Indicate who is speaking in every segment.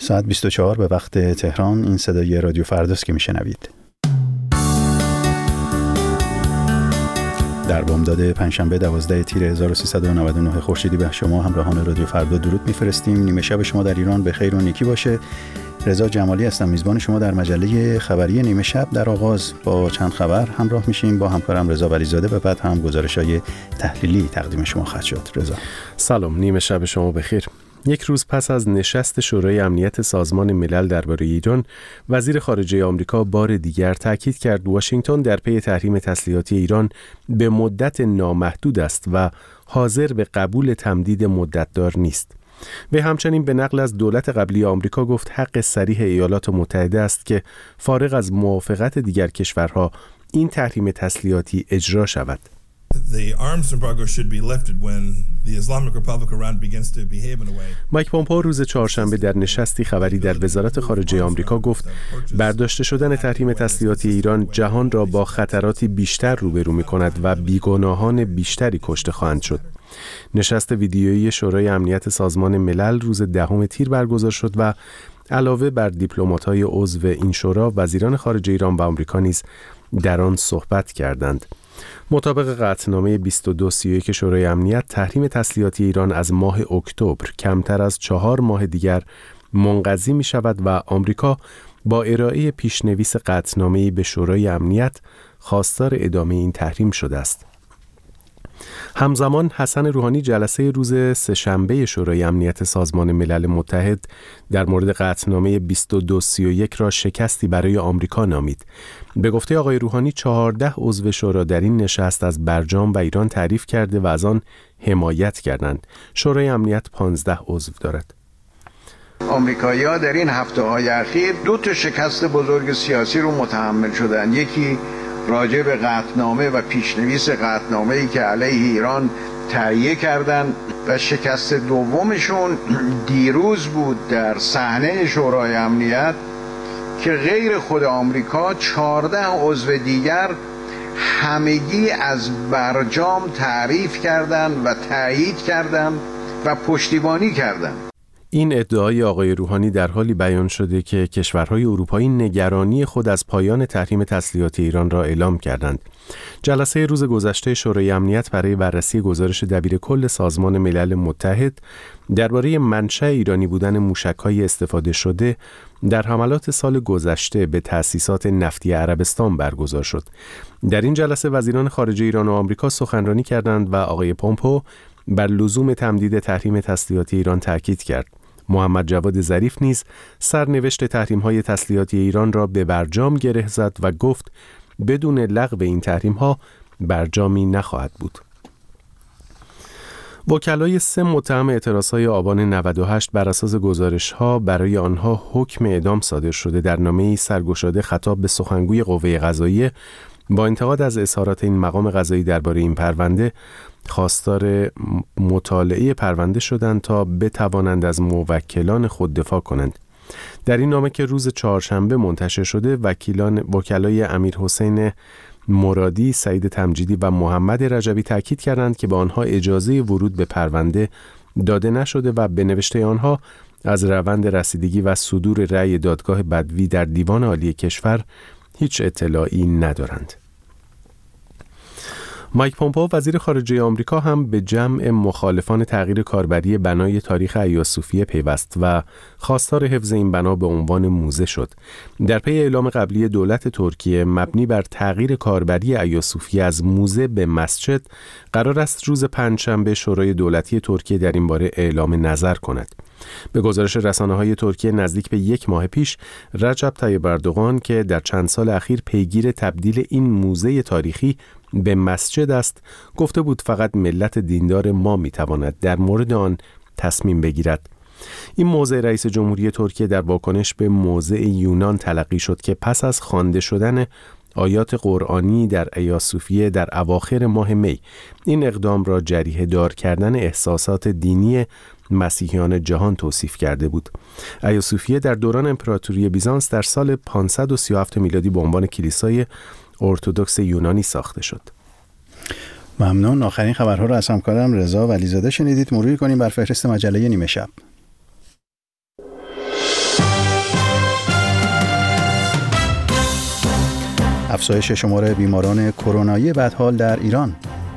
Speaker 1: ساعت 24 به وقت تهران. این صدای رادیو فرداست که میشنوید. در بامداد پنجشنبه 12 تیر 1399 خورشیدی به شما همراهان رادیو فردا درود میفرستیم. نیمه شب شما در ایران به خیر و نیکی باشه. رضا جمالی هستم، میزبان شما در مجله خبری نیمه شب. در آغاز با چند خبر همراه میشیم با همکارم رضا ولیزاده و بعد هم گزارش‌های تحلیلی تقدیم شما خواهد شد. رضا
Speaker 2: سلام، نیمه شب شما بخیر. یک روز پس از نشست شورای امنیت سازمان ملل درباره ایران، وزیر خارجه آمریکا بار دیگر تاکید کرد واشنگتن در پی تحریم تسلیحاتی ایران به مدت نامحدود است و حاضر به قبول تمدید مدت‌دار نیست. و همچنین به نقل از دولت قبلی آمریکا گفت حق صریح ایالات متحده است که فارغ از موافقت دیگر کشورها این تحریم تسلیحاتی اجرا شود. مایک پومپئو روز چهارشنبه در نشستی خبری در وزارت خارجه آمریکا گفت برداشته شدن تحریم تسلیحاتی ایران جهان را با خطراتی بیشتر روبرو می‌کند و بیگناهان بیشتری کشته خواهند شد. نشست ویدیویی شورای امنیت سازمان ملل روز 10 تیر برگزار شد و علاوه بر دیپلمات‌های عضو این شورا، وزیران خارجه ایران و آمریکا نیز در آن صحبت کردند. مطابق قطعنامه 2231 شورای امنیت، تحریم تسلیحاتی ایران از ماه اکتبر کمتر از 4 ماه دیگر منقضی می شود و آمریکا با ارائه پیشنویس قطعنامه‌ای به شورای امنیت خواستار ادامه این تحریم شده است. همزمان حسن روحانی جلسه روز سه‌شنبه شورای امنیت سازمان ملل متحد در مورد قطعنامه 2231 را شکستی برای آمریکا نامید. به گفته آقای روحانی 14 عضو شورا در این نشست از برجام و ایران تعریف کرده و از آن حمایت کردند. شورای امنیت 15 عضو دارد.
Speaker 3: آمریکایی‌ها در این هفته‌های اخیر 2 شکست بزرگ سیاسی رو متحمل شدند. یکی راجع به قطعنامه و پیشنویس قطعنامه‌ای که علیه ایران تهیه کردند و شکست دومشون دیروز بود در صحنه شورای امنیت که غیر خود آمریکا 14 عضو دیگر همگی از برجام تعریف کردند و تایید کردند و پشتیبانی کردند.
Speaker 2: این ادعای آقای روحانی در حالی بیان شده که کشورهای اروپایی نگرانی خود از پایان تحریم تسلیحاتی ایران را اعلام کردند. جلسه روز گذشته شورای امنیت برای بررسی گزارش دبیر کل سازمان ملل متحد درباره منشأ ایرانی بودن موشک‌های استفاده شده در حملات سال گذشته به تأسیسات نفتی عربستان برگزار شد. در این جلسه وزیران خارجه ایران و آمریکا سخنرانی کردند و آقای پومپئو بر لزوم تمدید تحریم تسلیحاتی ایران تاکید کرد. محمد جواد ظریف نیز سرنوشت تحریم‌های تسلیحاتی ایران را به برجام گره زد و گفت بدون لغو این تحریم‌ها برجامی نخواهد بود. وکلای 3 متهم اعتراض‌های آبان 98 بر اساس گزارش‌ها برای آنها حکم اعدام صادر شده در نامه‌ای سرگشاده خطاب به سخنگوی قوه قضاییه با انتقاد از اظهارات این مقام قضایی درباره این پرونده خواستار مطالعه پرونده شدند تا بتوانند از موکلان خود دفاع کنند. در این نامه که روز چهارشنبه منتشر شده، وکلای امیر حسین مرادی، سعید تمجیدی و محمد رجبی تاکید کردند که به آنها اجازه ورود به پرونده داده نشده و به نوشته آنها از روند رسیدگی و صدور رأی دادگاه بدوی در دیوان عالی کشور هیچ اطلاعی ندارند. مایک پومپئو وزیر خارجه آمریکا هم به جمع مخالفان تغییر کاربری بنای تاریخ ایاصوفیه پیوست و خواستار حفظ این بنا به عنوان موزه شد. در پی اعلام قبلی دولت ترکیه مبنی بر تغییر کاربری ایاصوفیه از موزه به مسجد، قرار است روز پنجشنبه شورای دولتی ترکیه در این باره اعلام نظر کند. به گزارش رسانه‌های ترکیه نزدیک به 1 ماه پیش، رجب طیب اردوغان که در چند سال اخیر پیگیر تبدیل این موزه تاریخی به مسجد است، گفته بود فقط ملت دیندار ما میتواند در مورد آن تصمیم بگیرد. این موضع رئیس جمهوری ترکیه در واکنش به موضع یونان تلقی شد که پس از خوانده شدن آیات قرآنی در ایاصوفیه در اواخر ماه می، این اقدام را جریحه دار کردن احساسات دینی مسیحیان جهان توصیف کرده بود. ایاصوفیه در دوران امپراتوری بیزانس در سال 537 میلادی به عنوان کلیسای ارتدوکس یونانی ساخته شد.
Speaker 1: ممنون. آخرین خبرها را از همکارم رضا ولیزاده شنیدید. مروری کنیم بر فهرست مجله نیمه شب. افزایش شمار بیماران کرونایی بدحال در ایران.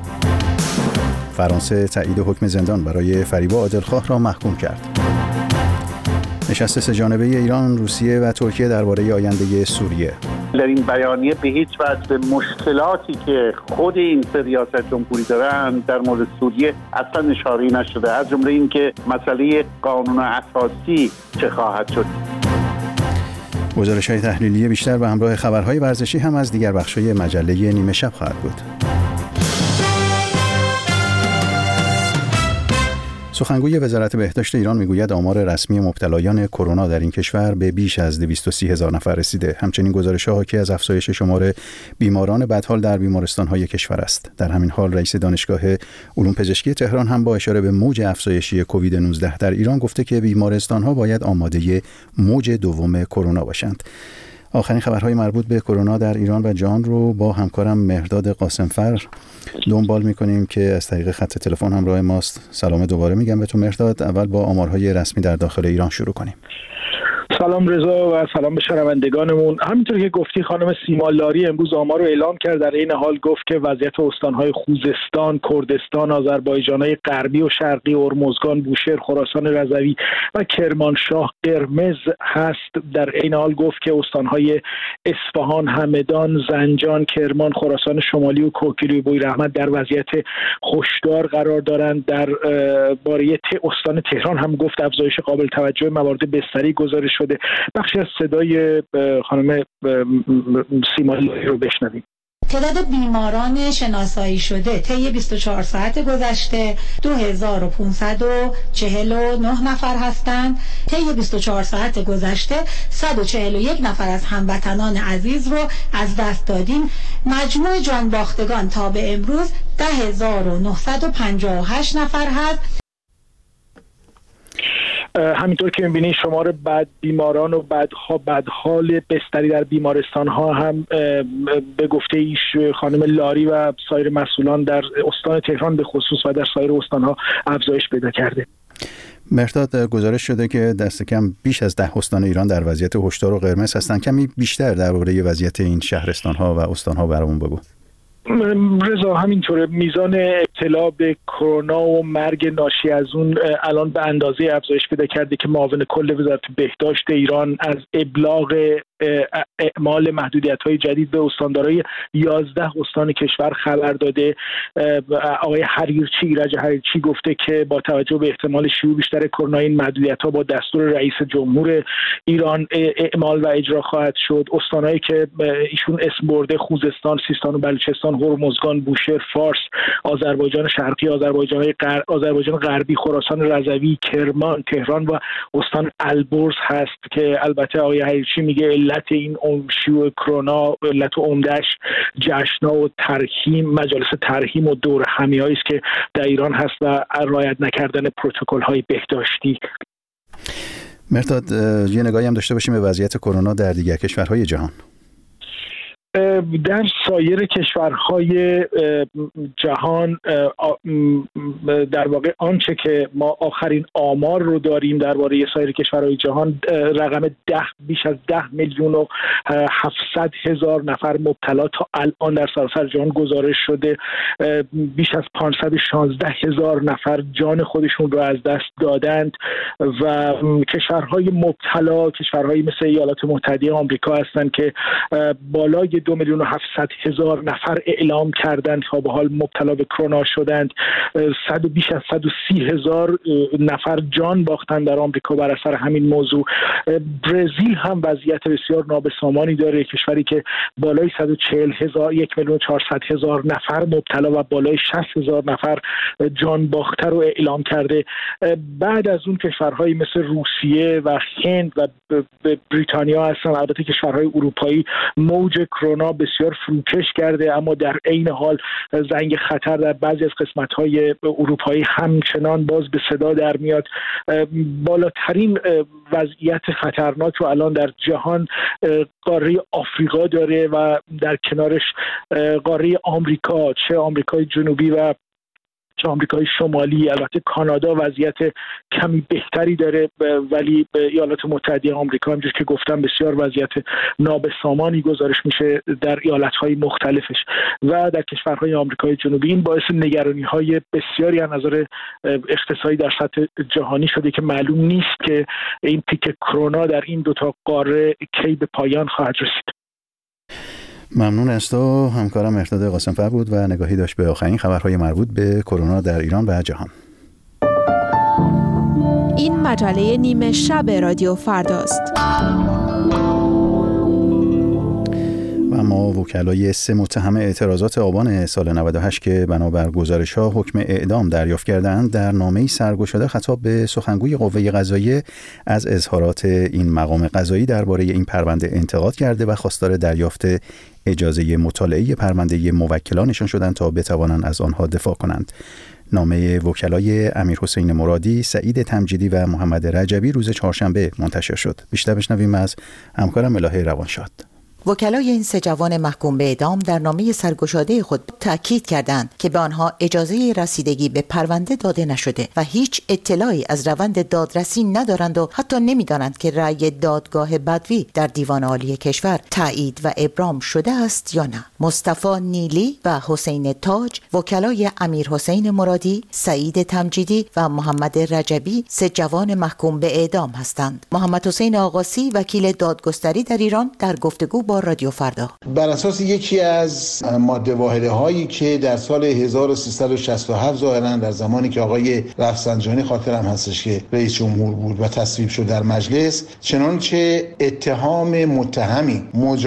Speaker 1: فرانسه تایید حکم زندان برای فریبا عادلخواه را محکوم کرد. نشست سه‌جانبه ایران، روسیه و ترکیه درباره آینده سوریه.
Speaker 4: در این بیانیه به هیچ وجه به مشکلاتی که خود این سه ریاست جمهوری دارن در مورد سوریه اصلا اشاره نشده، از جمله این که مسئله قانون اساسی چه خواهد شد.
Speaker 1: گزارش‌های تحلیلی بیشتر و همراه خبرهای ورزشی هم از دیگر بخش‌های مجله نیمه شب خواهد بود. سخنگوی وزارت بهداشت ایران میگوید آمار رسمی مبتلایان کرونا در این کشور به بیش از 230,000 نفر رسیده. همچنین گزارش‌ها حاکی از افزایش شمار بیماران بدحال در بیمارستان‌های کشور است. در همین حال رئیس دانشگاه علوم پزشکی تهران هم با اشاره به موج افزایشی کووید 19 در ایران گفته که بیمارستان‌ها باید آماده موج دوم کرونا باشند. آخرین خبرهای مربوط به کرونا در ایران و جهان رو با همکارم مهرداد قاسمفر دنبال می‌کنیم که از طریق خط تلفن همراه ماست. سلام دوباره میگم به تو مهرداد. اول با آمارهای رسمی در داخل ایران شروع کنیم.
Speaker 5: سلام رضا و سلام به شنوندگانمون. همینطور که گفتی خانم سیما لاری امروز آمار رو اعلام کرد. در این حال گفت که وضعیت استان‌های خوزستان، کردستان، آذربایجان‌های غربی و شرقی، هرمزگان، بوشهر، خراسان رضوی و کرمانشاه قرمز هست. در این حال گفت که استان‌های اصفهان، همدان، زنجان، کرمان، خراسان شمالی و کوکیلوی بویراحمد در وضعیت هشدار قرار دارند. در باره استان تهران هم گفت افزایش قابل توجه موارد بستری گزارش شده. بخشی از صدای خانم سیمایی رو بشنویم.
Speaker 6: تعداد بیماران شناسایی شده طی 24 ساعت گذشته 2549 نفر هستند. طی 24 ساعت گذشته 141 نفر از هموطنان عزیز رو از دست دادیم. مجموع جانباختگان تا به امروز 10,958 نفر هست.
Speaker 5: همینطور که می‌بینید شمار بیماران و بدحال بستری در بیمارستان ها هم به گفته ایش خانم لاری و سایر مسئولان در استان تهران به خصوص و در سایر استان ها افزایش پیدا کرده.
Speaker 1: مهرداد، گزارش شده که دست کم بیش از 10 استان ایران در وضعیت هشدار و قرمز هستند. کمی بیشتر درباره وضعیت این شهرستان ها و استان ها برامون بگو.
Speaker 5: رضا، همینطوره. میزان ابتلا به کرونا و مرگ ناشی از اون الان به اندازه افزایش پیدا کرده که معاون کل وزارت بهداشت ایران از ابلاغ اعمال محدودیت‌های جدید به استاندارای 11 استان کشور خبر داده. آقای ایرج حریرچی گفته که با توجه به احتمال شیوع بیشتر کرونا این محدودیت‌ها با دستور رئیس جمهور ایران اعمال و اجرا خواهد شد. استانایی که ایشون اسم برده خوزستان، سیستان و بلوچستان، هرمزگان، بوشهر، فارس، آذربایجان شرقی، آذربایجان غربی، خراسان رضوی، کرمان، تهران و استان البرز هست که البته آقای حریرچی میگه علت این شیوع کرونا، علت عمده‌اش جشن‌ها و مجالس ترحیم و دور همی‌هایی است که در ایران هست و رعایت نکردن پروتکل‌های بهداشتی.
Speaker 1: مهرداد، یه نگاهی هم داشته باشیم به وضعیت کرونا در دیگر کشورهای جهان.
Speaker 5: در سایر کشورهای جهان در واقع آنچه که ما آخرین آمار رو داریم درباره سایر کشورهای جهان رقم بیش از 10,700,000 نفر مبتلا تا الان در سراسر جهان گزارش شده. بیش از 516,000 نفر جان خودشون رو از دست دادند و کشورهای مبتلا کشورهایی مثل ایالات متحده آمریکا هستند که بالای 2,700,000 نفر اعلام کردند تا به حال مبتلا به کرونا شدند. بیش از 130,000 نفر جان باختند در آمریکا بر اثر همین موضوع. برزیل هم وضعیت بسیار نابسامانی داره، کشوری که بالای 1,400,000 نفر مبتلا و بالای 60,000 نفر جان باخته رو اعلام کرده. بعد از اون کشورهایی مثل روسیه و هند و بریتانیا هستن. البته کشورهای اروپایی موج کرونا بسیار فروکش کرده، اما در عین حال زنگ خطر در بعضی از قسمت‌های اروپایی همچنان باز به صدا در میاد. بالاترین وضعیت خطرناک رو الان در جهان قاره آفریقا داره و در کنارش قاره آمریکا، چه آمریکای جنوبی و چه آمریکای شمالی، البته کانادا وضعیت کمی بهتری داره، ولی به ایالات متحده آمریکا همونجوری که گفتم بسیار وضعیت نابسامانی گزارش میشه در ایالت‌های مختلفش و در کشورهای آمریکای جنوبی. این باعث نگرانی‌های بسیاری از نظر اقتصادی در سطح جهانی شده که معلوم نیست که این پیک کرونا در این دوتا قاره کی به پایان خواهد رسید.
Speaker 1: ممنون از تو. همکارم مهرداد قاسم‌فر بود و نگاهی داشت به آخرین خبرهای مربوط به کرونا در ایران و جهان.
Speaker 7: این مجله نیمه شب رادیو فرداست.
Speaker 1: و اما وکلای 3 متهم اعتراضات آبان سال 98 که بنابر گزارش‌ها حکم اعدام دریافت کردند در نامه‌ای سرگشاده خطاب به سخنگوی قوه قضاییه از اظهارات این مقام قضایی درباره این پرونده انتقاد کرده و خواستار دریافت اجازه مطالعه پرونده موکلانشان شدند تا بتوانند از آنها دفاع کنند. نامه وکلای امیرحسین مرادی، سعید تمجیدی و محمد رجبی روز چهارشنبه منتشر شد. بیشتر بشنویم از همکارم الهه روانشاد.
Speaker 8: وکلای این 3 جوان محکوم به اعدام در نامه سرگشاده خود تأکید کردند که به آنها اجازه رسیدگی به پرونده داده نشده و هیچ اطلاعی از روند دادرسی ندارند و حتی نمی‌دانند که رأی دادگاه بدوی در دیوان عالی کشور تایید و ابرام شده است یا نه. مصطفی نیلی و حسین تاج، وکلای امیرحسین مرادی، سعید تمجیدی و محمد رجبی 3 جوان محکوم به اعدام هستند. محمد حسین آقاسی، وکیل دادگستری در ایران، در گفتگو با رادیو فردا
Speaker 9: بر اساس یکی از ماده واحده هایی که در سال 1367 ظاهرا در زمانی که آقای رفسنجانی خاطرم هستش که رئیس جمهور بود و تصویب شد در مجلس، چنانچه اتهام متهمی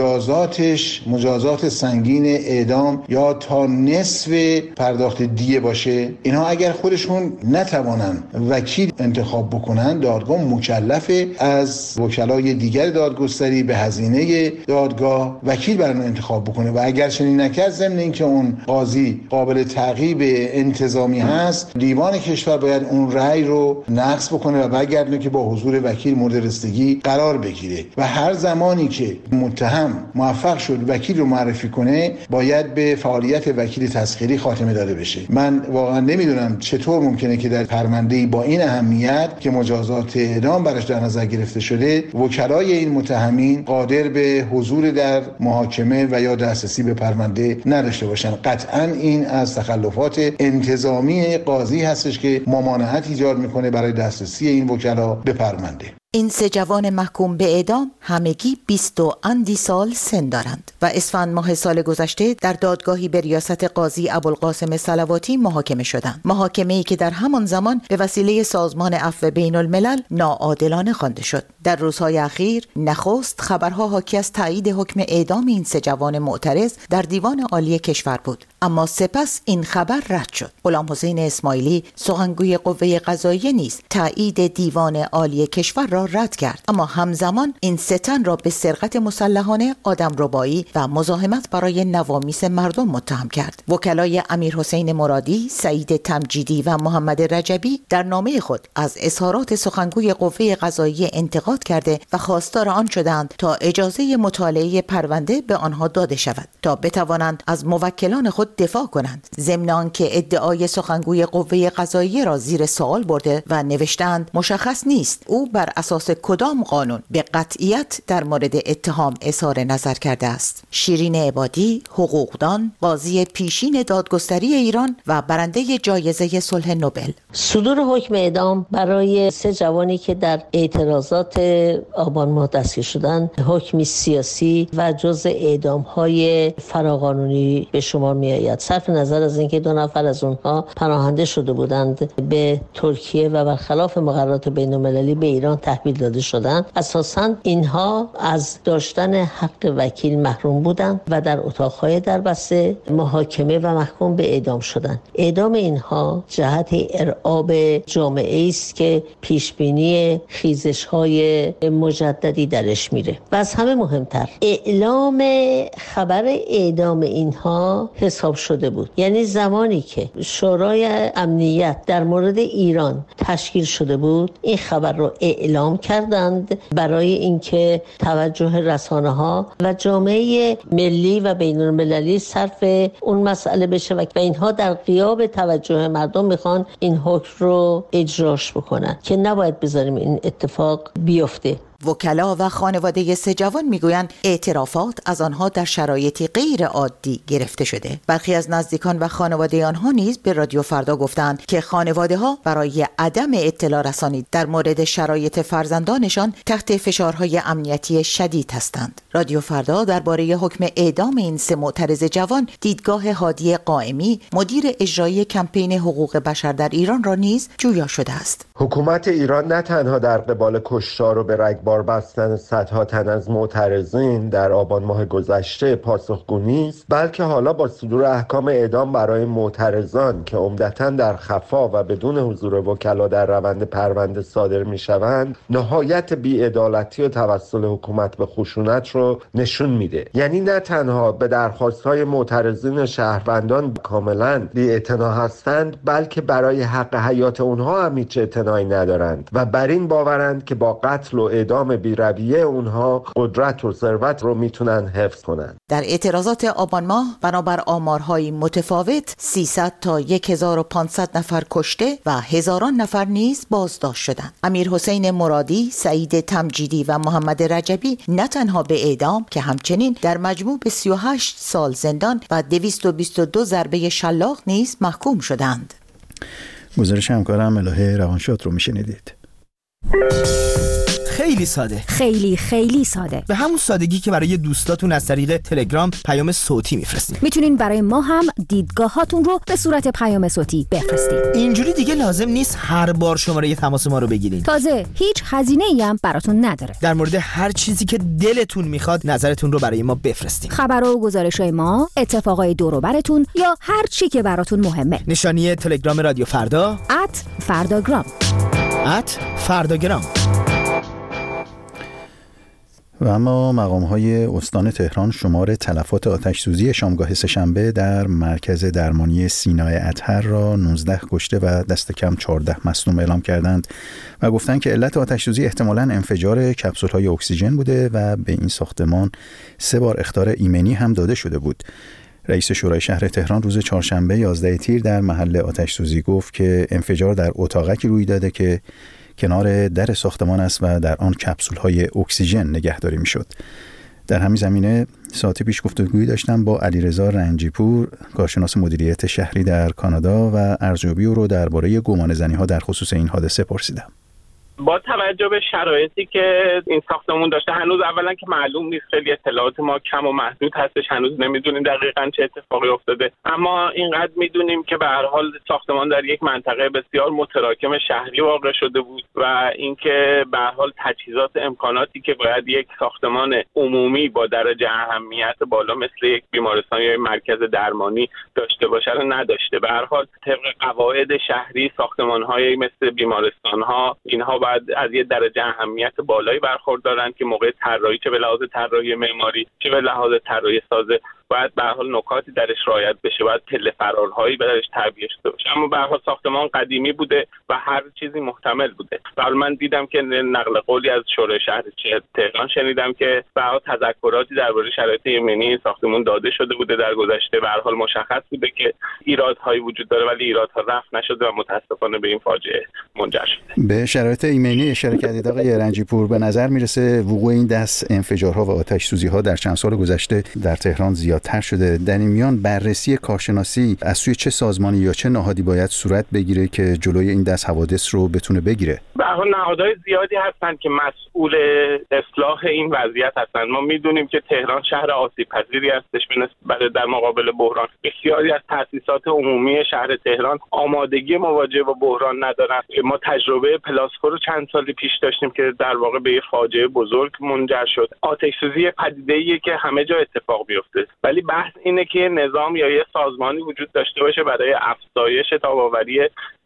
Speaker 9: مجازات سنگین اعدام یا تا نصف پرداخت دیه باشه، اینها اگر خودشون نتوانن وکیل انتخاب بکنن، دادگاه مکلفه از وکلای دیگر دادگستری به هزینه دادگاه وکیل برای انتخاب بکنه و اگر چنین نکرد، ضمن اینکه اون قاضی قابل تعقیب انتظامی هست، دیوان کشور باید اون رأی رو نقض بکنه و برگردونه که با حضور وکیل مورد رسیدگی قرار بگیره و هر زمانی که متهم موفق شد وکیل رو معرفی کنه، باید به فعالیت وکیل تسخیری خاتمه داده بشه. من واقعا نمیدونم چطور ممکنه که در پرونده‌ای با این اهمیت که مجازات اعدام براش در نظر گرفته شده، وکلای این متهمین قادر به حضور در محاکمه و یا دسترسی به پرونده نداشته باشن. قطعاً این از تخلفات انتظامی قاضی هستش که ممانعت ایجاد میکنه برای دسترسی این وکلا به پرونده.
Speaker 8: این 3 جوان محکوم به اعدام همگی 20 و اندی سال سن دارند و اسفند ماه سال گذشته در دادگاهی به ریاست قاضی ابوالقاسم صلواتی محاکمه شدند. محاکمه‌ای که در همان زمان به وسیله سازمان عفو بین الملل ناعادلانه خوانده شد. در روزهای اخیر نخست خبرها حاکی از تایید حکم اعدام این 3 جوان معترض در دیوان عالی کشور بود، اما سپس این خبر رد شد. غلامحسین اسماعیلی، سخنگوی قوه قضاییه، نیز تایید دیوان عالی کشور را رد کرد، اما همزمان این 3 تن را به سرقت مسلحانه، آدمربایی و مزاحمت برای نوامیس مردم متهم کرد. وکلای امیرحسین مرادی، سعید تمجیدی و محمد رجبی در نامه خود از اظهارات سخنگوی قوه قضاییه انتقاد کرده و خواستار آن شدند تا اجازه مطالعه پرونده به آنها داده شود تا بتوانند از موکلان خود دفاع کنند، ضمن آنکه ادعای سخنگوی قوه قضاییه را زیر سوال برده و نوشتند مشخص نیست او بر اساس کدام قانون به قطعیت در مورد اتهام اظهار نظر کرده است. شیرین عبادی، حقوقدان، قاضی پیشین دادگستری ایران و برنده جایزه صلح نوبل.
Speaker 10: صدور حکم اعدام برای 3 جوانی که در اعتراضات آبان ماه دستگیر شدند حکمی سیاسی و جزء اعدام‌های فراقانونی به شمار می‌آید. صرف نظر از اینکه 2 نفر از اونها پناهنده شده بودند به ترکیه و برخلاف مقررات بین‌المللی به ایران تحویل داده شدند، اساساً اینها از داشتن حق وکیل محروم بودند و در اتاق‌های دربسته محاکمه و محکوم به اعدام شدند. اعدام اینها جهت ارعاب جامعه است که پیشبینی خیزش‌های مجددی درش میره و از همه مهمتر اعلام خبر اعدام اینها حساب انتخاب شده بود. یعنی زمانی که شورای امنیت در مورد ایران تشکیل شده بود این خبر رو اعلام کردند برای اینکه توجه رسانه‌ها و جامعه ملی و بین‌المللی صرف اون مسئله بشه و اینها در غیاب توجه مردم میخوان این حکم رو اجراش بکنن که نباید بذاریم این اتفاق بیفته.
Speaker 8: وکلا و خانواده سه جوان میگویند اعترافات از آنها در شرایطی غیر عادی گرفته شده. برخی از نزدیکان و خانواده آنها نیز به رادیو فردا گفتند که خانواده ها برای عدم اطلاع رسانی در مورد شرایط فرزندانشان تحت فشارهای امنیتی شدید هستند. رادیو فردا درباره حکم اعدام این سه معترض جوان دیدگاه هادی قائمی مدیر اجرایی کمپین حقوق بشر در ایران را نیز جویا شده است.
Speaker 11: حکومت ایران نه تنها در قبال کشتار و به رگبار بستن صدها تن از معترضین در آبان ماه گذشته پاسخگو نیست، بلکه حالا با صدور احکام اعدام برای معترضان که عمدتاً در خفا و بدون حضور وکلا در روند پرونده صادر میشوند، نهایت بی‌عدالتی و توسل حکومت به خشونت رو نشون میده. یعنی نه تنها به درخواست‌های معترضین شهروندان کاملاً بی‌اعتنا هستند، بلکه برای حق حیات اونها هم هیچ اعتنایی ندارند و بر این باورند که با قتل و اعدام بی‌رویه اونها قدرت و ثروت رو میتونن حفظ کنن.
Speaker 8: در اعتراضات آبان ماه بنابر آمارهای متفاوت 300 تا 1500 نفر کشته و هزاران نفر نیز بازداشت شدند. امیر حسین مرادی، سعید تمجیدی و محمد رجبی نه تنها به اعدام که همچنین در مجموع به 38 سال زندان و 222 ضربه شلاق نیز محکوم شدند.
Speaker 1: گزارش همکارم الهه روانشاد رو میشنیدید.
Speaker 12: خیلی ساده،
Speaker 13: خیلی ساده،
Speaker 12: به همون سادگی که برای دوستاتون از طریق تلگرام پیام صوتی میفرستین.
Speaker 13: میتونین برای ما هم دیدگاهاتون رو به صورت پیام صوتی بفرستین.
Speaker 12: اینجوری دیگه لازم نیست هر بار شماره تماس ما رو بگیرین.
Speaker 13: تازه هیچ هزینه‌ای هم براتون نداره.
Speaker 12: در مورد هر چیزی که دلتون میخواد نظرتون رو برای ما بفرستین.
Speaker 13: خبرها و گزارش‌های ما، اتفاقای دور و براتون یا هر چی که براتون مهمه.
Speaker 12: نشانی تلگرام رادیو فردا
Speaker 13: @فرداگرام.
Speaker 12: @فرداگرام.
Speaker 1: و اما مقام‌های استان تهران شمار تلفات آتش‌سوزی شامگاه سه‌شنبه در مرکز درمانی سینای اطهر را 19 کشته و دست کم 14 مصدوم اعلام کردند و گفتند که علت آتش‌سوزی احتمالاً انفجار کپسول‌های اکسیژن بوده و به این ساختمان 3 بار اخطار ایمنی هم داده شده بود. رئیس شورای شهر تهران روز چهارشنبه 11 تیر در محل آتش‌سوزی گفت که انفجار در اتاقکی روی داده که کنار در ساختمان است و در آن کپسول‌های اکسیژن نگهداری می‌شد. در همین زمینه ساعتی پیش گفتگویی داشتم با علیرضا رنجیپور، کارشناس مدیریت شهری در کانادا و ارزیابی او رو درباره گمانه‌زنی‌ها در خصوص این حادثه پرسیدم.
Speaker 14: با توجه به شرایطی که این ساختمون داشته، هنوز اولا که معلوم نیست، خیلی اطلاعات ما کم و محدود هستش، هنوز نمیدونیم دقیقاً چه اتفاقی افتاده، اما اینقدر میدونیم که به هر حال ساختمان در یک منطقه بسیار متراکم شهری واقع شده بود و اینکه به هر حال تجهیزات امکاناتی که باید یک ساختمان عمومی با درجه اهمیت بالا مثل یک بیمارستان یا مرکز درمانی داشته باشه رو نداشته. به هر حال طبق قواعد شهری ساختمان‌های مثل بیمارستان‌ها اینها از یه درجه اهمیت بالایی برخوردارن که موقع طراحی، چه به لحاظ طراحی معماری چه به لحاظ طراحی سازه، باید به هر حال نکاتی درش رعایت بشه، باید پله فرارهایی درش تعبیه شده باشه. اما به هر حال ساختمان قدیمی بوده و هر چیزی محتمل بوده. ولی من دیدم که نقل قولی از شورای شهر تهران شنیدم که به هر حال تذکراتی درباره شرایط ایمنی این ساختمان داده شده بوده در گذشته. به هر حال مشخص بوده که ایرادهایی وجود داره ولی ایرادها رفع نشده و متاسفانه به این فاجعه منجر شده.
Speaker 1: به شرایط ایمنی اشاره کردید آقای رنجیپور. به نظر میرسه وقوع این دست انفجارها و آتش‌سوزی‌ها در چند سال گذشته در تهران زیادتر شده. در این میان بررسی کارشناسی از سوی چه سازمانی یا چه نهادی باید صورت بگیره که جلوی این دست حوادث رو بتونه بگیره؟
Speaker 14: به هر حال نهادهای زیادی هستن که مسئول اصلاح این وضعیت هستن. ما میدونیم که تهران شهر آسیب‌پذیری هستش در مقابل بحران. بسیاری از تأسیسات عمومی شهر تهران آمادگی مواجهه با بحران ندارن. ما تجربه پلاسکو رو چند سال پیش داشتیم که در واقع به فاجعه بزرگ منجر شد. آتش‌سوزی پدیده‌ایه که همه جا اتفاق بیفته، ولی بحث اینه که نظام یا یه سازمانی وجود داشته باشه برای افزایش تاب‌آوری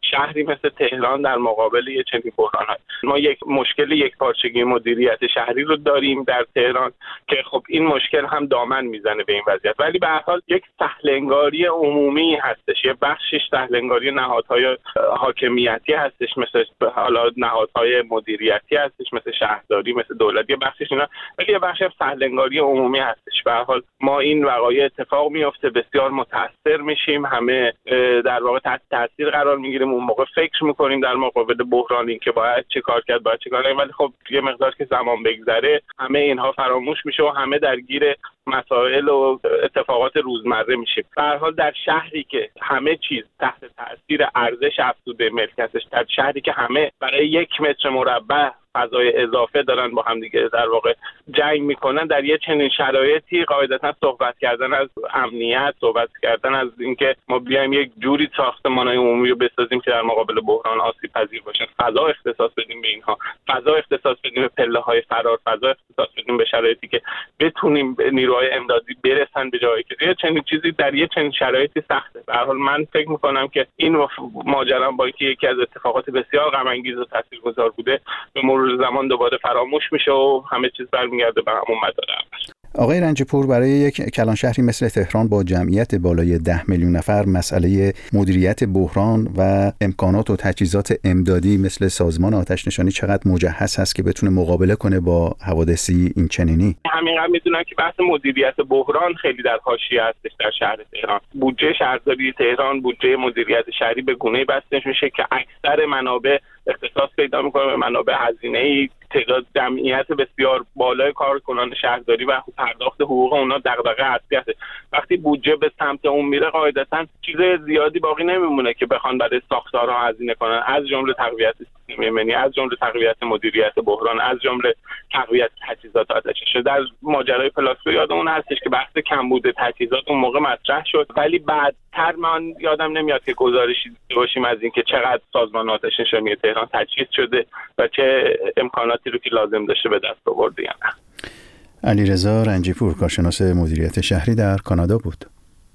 Speaker 14: شهری مثل تهران در مقابل یه چنین بحران‌هایی. ما یک مشکل یکپارچگی مدیریت شهری رو داریم در تهران که خب این مشکل هم دامن میزنه به این وضعیت، ولی به هر حال یک سهل‌انگاری عمومی هستش، یه بخشش سهل‌انگاری نهادهای حاکمیتی هستش، مثل حالا نهادهای مدیریتی هستش، مثل شهرداری، مثل دولت، یه بخشش اینا، ولی یه بخش سهل‌انگاری عمومی هستش. به هر حال ما این وقایع اتفاق میفته، بسیار متاثر میشیم، همه در واقع تحت تاثیر قرار میگیریم، اون موقع فکر میکنیم در مقابل بحران این که باید چه کار کرد، باید چه کار نکنیم، ولی خب یه مقدار که زمان بگذره همه اینها فراموش میشه و همه درگیر مسائل و اتفاقات روزمره میشیم. به هر حال در شهری که همه چیز تحت تاثیر ارزش افزوده ملکیتش، در شهری که همه برای 1 متر مربع فضای اضافه دارن با هم دیگه در واقع جنگ میکنن، در یه چنین شرایطی قاعدتا صحبت کردن از امنیت، صحبت کردن از اینکه ما بیایم یک جوری ساختمان‌های عمومی رو بسازیم که در مقابل بحران آسیب پذیر باشن، فضا اختصاص بدیم به اینها، فضا اختصاص بدیم به پله‌های فرار، فضا اختصاص بدیم به شرایطی که بتونیم به نیروهای امدادی برسن به جایی که یه چنین چیزی در یه چنین شرایطی سخته. به هر حال من فکر می‌کنم که این ماجرا با اینکه یکی از اتفاقات بسیار غم انگیز و تاثیرگذار بوده، به مرور زمان دوباره فراموش میشه و همه چیز برمیگرده به همون مدار اول.
Speaker 1: آقای رنجپور، برای یک کلان شهری مثل تهران با جمعیت بالای 10 میلیون نفر مسئله مدیریت بحران و امکانات و تجهیزات امدادی مثل سازمان آتش نشانی چقدر مجهز هست که بتونه مقابله کنه با حوادثی این چنینی؟
Speaker 14: همینقدر میدونم که بحث مدیریت بحران خیلی در حاشیه هستش در شهر تهران. بودجه شهرداری تهران، بودجه مدیریت شهری به گونه‌ای بسته میشه که اکثر منابع اختصاص پیدا میکنه به منابع هزینه‌ای. تعداد جمعیت بسیار بالای کارکنان شهرداری و پرداخت حقوق اونا دغدغه اصلی هست. وقتی بودجه به سمت اون میره قاعدتاً چیز زیادی باقی نمیمونه که بخوان برای ساختارها هزینه کنن، از جمله تقویت سیستم ایمنی، از جمله تقویت مدیریت بحران، از جمله تقویت تجهیزات آتش نشانی. در ماجرای پلاسکو یادمون هستش که بحث کمبود تجهیزات اون موقع مطرح شد، ولی بعدتر من یادم نمیاد که گزارشی داشتیم از اینکه چقدر سازمان آتش نشانی تهران تجهیز شده و چه امکاناتی رو که لازم داشته به دست آورده.
Speaker 1: علیرضا رنجیپور، کارشناس مدیریت شهری در کانادا بود.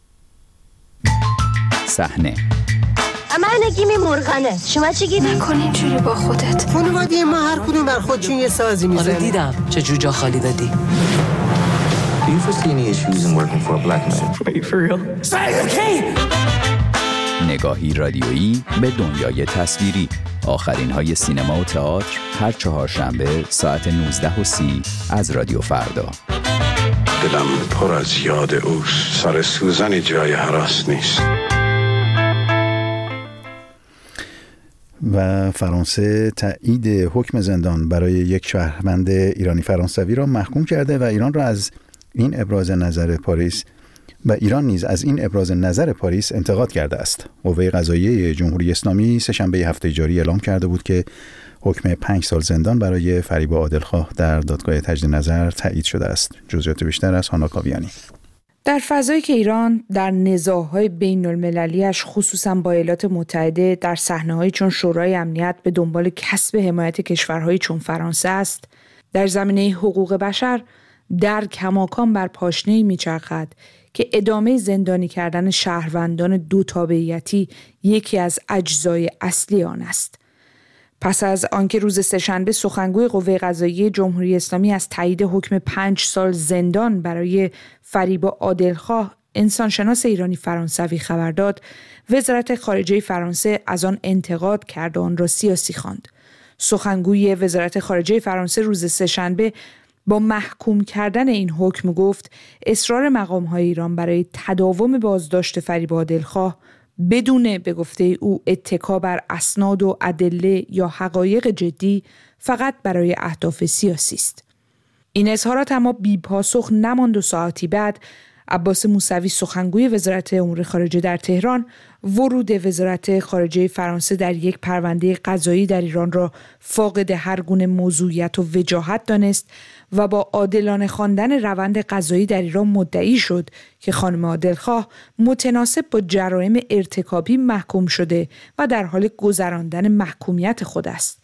Speaker 15: صحنه
Speaker 16: من نگیمی مرغنه، شما چی گیری؟
Speaker 17: نکن اینجوری با خودت.
Speaker 18: خانواده ما هر کدوم بر خودشون یه سازی میزنه.
Speaker 19: آره دیدم چه جوجا خالی دادی.
Speaker 20: Do you foresee any issues in working for a black man?
Speaker 19: Wait, for real? Say okay!
Speaker 15: نگاهی رادیویی به دنیای تصویری. آخرین های سینما و تئاتر هر چهارشنبه ساعت 19:30 از رادیو فردا.
Speaker 21: دلم پر از یاد اوست، سر سوزن جای هراس نیست.
Speaker 1: و فرانسه تایید حکم زندان برای یک شهروند ایرانی فرانسوی را محکوم کرده و ایران را از این ابراز نظر پاریس و ایران نیز از این ابراز نظر پاریس انتقاد کرده است. قوه قضاییه جمهوری اسلامی سه‌شنبه هفته جاری اعلام کرده بود که حکم 5 سال زندان برای فریبا عادلخواه در دادگاه تجدید نظر تایید شده است. جزئیات بیشتر از هانا کاویانی.
Speaker 22: در فضایی که ایران در نزاع‌های بین‌المللی‌اش خصوصاً با ایالات متحده در صحنه‌هایی چون شورای امنیت به دنبال کسب حمایت کشورهایی چون فرانسه است، در زمینه حقوق بشر در کماکان بر پاشنه‌ای می‌چرخد که ادامه زندانی کردن شهروندان دو تابعیتی یکی از اجزای اصلی آن است. پس از آنکه روز سه‌شنبه سخنگوی قوه قضاییه جمهوری اسلامی از تایید حکم 5 سال زندان برای فریبا عادلخواه انسانشناس ایرانی فرانسوی خبر داد، وزارت خارجه فرانسه از آن انتقاد کرد و آن را سیاسی خواند. سخنگوی وزارت خارجه فرانسه روز سه‌شنبه با محکوم کردن این حکم گفت اصرار مقام‌های ایران برای تداوم بازداشت فریبا عادلخواه بدون به گفته او اتکا بر اسناد و ادله یا حقایق جدی فقط برای اهداف سیاسی است. این اظهارات اما بی پاسخ نماند و ساعتی بعد عباس موسوی سخنگوی وزارت امور خارجه در تهران ورود وزارت خارجه فرانسه در یک پرونده قضایی در ایران را فاقد هر گونه موضوعیت و وجاهت دانست و با عادلانه خواندن روند قضایی در ایران مدعی شد که خانم عادلخواه متناسب با جرایم ارتکابی محکوم شده و در حال گذراندن محکومیت خود است.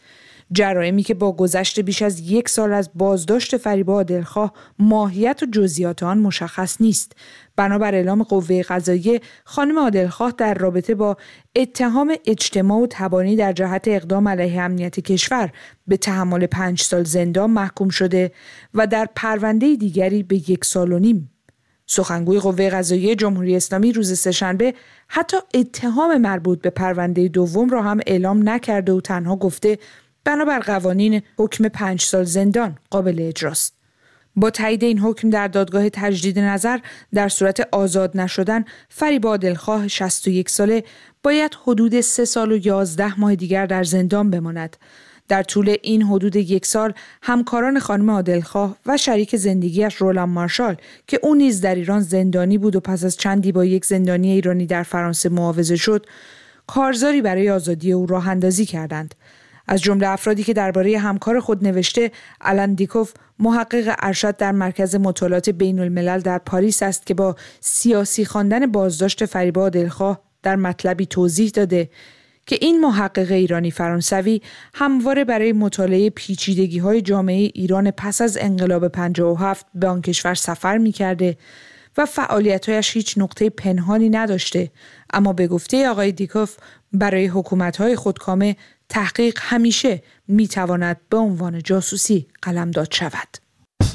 Speaker 22: جرائمی که با گذشت بیش از 1 سال از بازداشت فریبا عادلخواه ماهیت و جزئیات آن مشخص نیست. بنابر اعلام قوه قضاییه، خانم عادلخواه در رابطه با اتهام اجتماع و تبانی در جهت اقدام علیه امنیت کشور به تحمل 5 سال زندان محکوم شده و در پرونده دیگری به 1 سال و نیم. سخنگوی قوه قضاییه جمهوری اسلامی روز سه‌شنبه حتی اتهام مربوط به پرونده دوم را هم اعلام نکرده و تنها گفته بنابر قوانین حکم 5 سال زندان قابل اجراست. با تایید این حکم در دادگاه تجدید نظر در صورت آزاد نشدن، فریبا عادلخواه 61 ساله باید حدود 3 سال و 11 ماه دیگر در زندان بماند. در طول این حدود 1 سال همکاران خانم عادلخواه و شریک زندگیش رولان مارشال که او نیز در ایران زندانی بود و پس از چندی با یک زندانی ایرانی در فرانسه معاوضه شد، کارزاری برای آزادی او راه اندازی کردند. از جمله افرادی که درباره همکار خود نوشته، آلن دیکوف، محقق ارشد در مرکز مطالعات بین الملل در پاریس است که با سیاسی خواندن بازداشت فریبا عادلخواه در مطلبی توضیح داده که این محقق ایرانی فرانسوی همواره برای مطالعه پیچیدگی‌های جامعه ایران پس از انقلاب 57 به آن کشور سفر می‌کرده و فعالیت‌هایش هیچ نقطه پنهانی نداشته، اما به گفته آقای دیکوف برای حکومت‌های خودکامه تحقیق همیشه می‌تواند به عنوان جاسوسی قلمداد شود.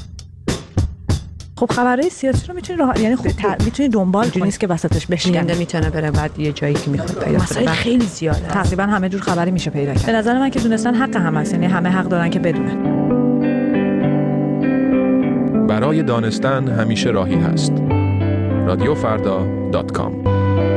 Speaker 3: خب خبرهای سیاسی رو میتونی میتونی دنبال کنی، نیست که وسطش بشکنه،
Speaker 17: میتونه بره بعد یه جایی که میخواد پیدا کنه.
Speaker 3: مسائل خیلی زیاده، تقریبا همه جور خبری میشه پیدا کرد. به نظر من که دونستن حق هم هست، یعنی همه حق دارن که بدونن.
Speaker 23: برای دانستن همیشه راهی هست. radiofarda.com.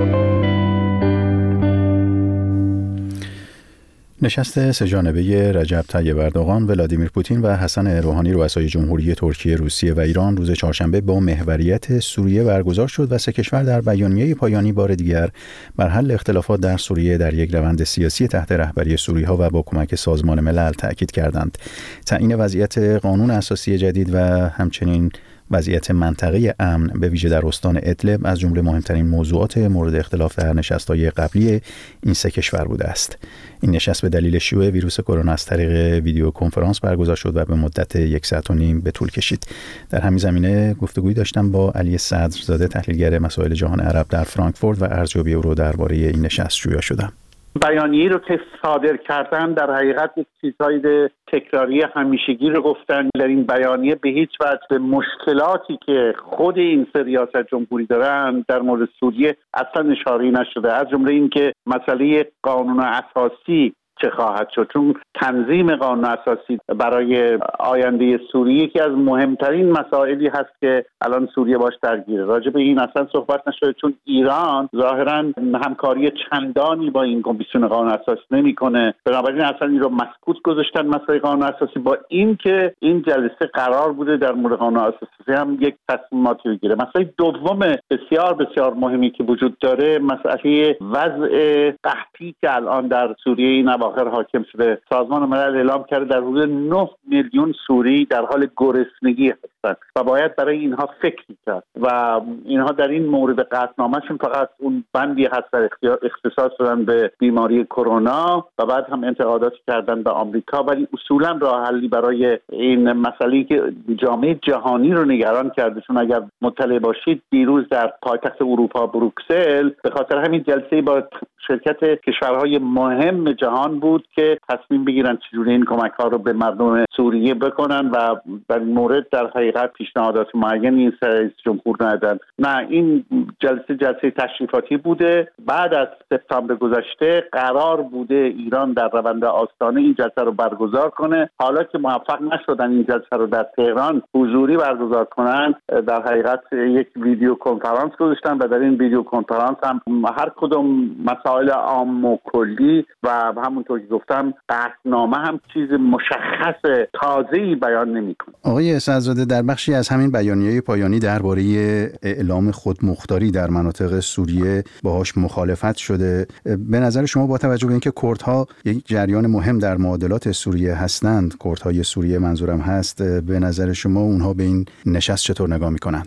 Speaker 1: نشست سه‌جانبه رجب طیب اردوغان، ولادیمیر پوتین و حسن روحانی رؤسای جمهوری ترکیه، روسیه و ایران روز چهارشنبه با محوریت سوریه برگزار شد و 3 کشور در بیانیه پایانی بار دیگر بر حل اختلافات در سوریه در یک روند سیاسی تحت رهبری سوری‌ها و با کمک سازمان ملل تأکید کردند. تعیین وضعیت قانون اساسی جدید و همچنین وضعیت منطقه امن به ویژه در استان ادلب از جمله مهمترین موضوعات مورد اختلاف در نشست‌های قبلی این 3 کشور بوده است. این نشست به دلیل شیوع ویروس کرونا از طریق ویدیو کنفرانس برگزار شد و به مدت 1 ساعت و نیم به طول کشید. در همین زمینه گفتگویی داشتم با علی صدرزاده، تحلیلگر مسائل جهان عرب در فرانکفورت و ارزیابی او رو درباره این نشست جویا شدم.
Speaker 4: بیانیه رو که صادر کردن در حقیقت یک چیزهای تکراری همیشگی رو گفتن. در این بیانیه به هیچ وجه به مشکلاتی که خود این سه ریاست جمهوری دارن در مورد سوریه اصلا اشاره نشده، از جمله این که مسئله قانون اساسی چه خواهد شد، چون تنظیم قانون اساسی برای آینده سوریه یکی از مهمترین مسائلی هست که الان سوریه باش درگیره. راجع به این اصلا صحبت نشده، چون ایران ظاهرا همکاری چندانی با این کمیسیون قانون اساسی نمیکنه، بنابراین اصلا این رو مسکوت گذاشتن مسئله قانون اساسی، با این که این جلسه قرار بوده در مورد قانون اساسی هم یک تصمیماتی بگیره. مسئله دوم بسیار بسیار مهمی که وجود داره مسئله وضع قحطی که الان در سوریه این اواخر حاکم شده. سازمان ملل اعلام کرده در حدود 9 میلیون سوری در حال گرسنگی هستند و باید برای اینها فکر کرد و اینها در این مورد قطعنامه‌شون فقط اون بندی هست در اختصاص دادن به بیماری کرونا و بعد هم انتقاداتی کردن به آمریکا، ولی اصولا راه حلی برای این مسئله‌ای که جامعه جهانی رو نگران کرده. چون اگر مطلع باشید دیروز در پایتخت اروپا بروکسل به خاطر همین جلسه با شرکت کشورهای مهم جهان بود که تصمیم بگیرن چجوری این کمک‌ها رو به مردم سوریه بکنن و در این مورد در حقیقت پیشنهادات معینی این رئیس جمهور ندادن. نه، این جلسه تشریفاتی بوده. بعد از سپتامبر گذشته قرار بوده ایران در روند آستانه این جلسه رو برگزار کنه. حالا که موفق نشدن این جلسه رو در تهران حضوری برگزار کنن، در حقیقت یک ویدیو کنفرانس گذاشتن و در این ویدیو کنفرانس هم هر کدوم مسائل عام و کلی و همونطور که گفتم قطعنامه هم چیز مشخص تازه‌ای بیان نمی‌کنه.
Speaker 1: آقای صدرزاده، در بخشی از همین بیانیه پایانی درباره اعلام خودمختاری در مناطق سوریه باهاش مخالفت شده. به نظر شما با توجه به اینکه کردها یک جریان مهم در معادلات سوریه هستند، کردهای سوریه منظورم هست، به نظر شما اونها به این نشست چطور نگاه می‌کنند؟
Speaker 4: و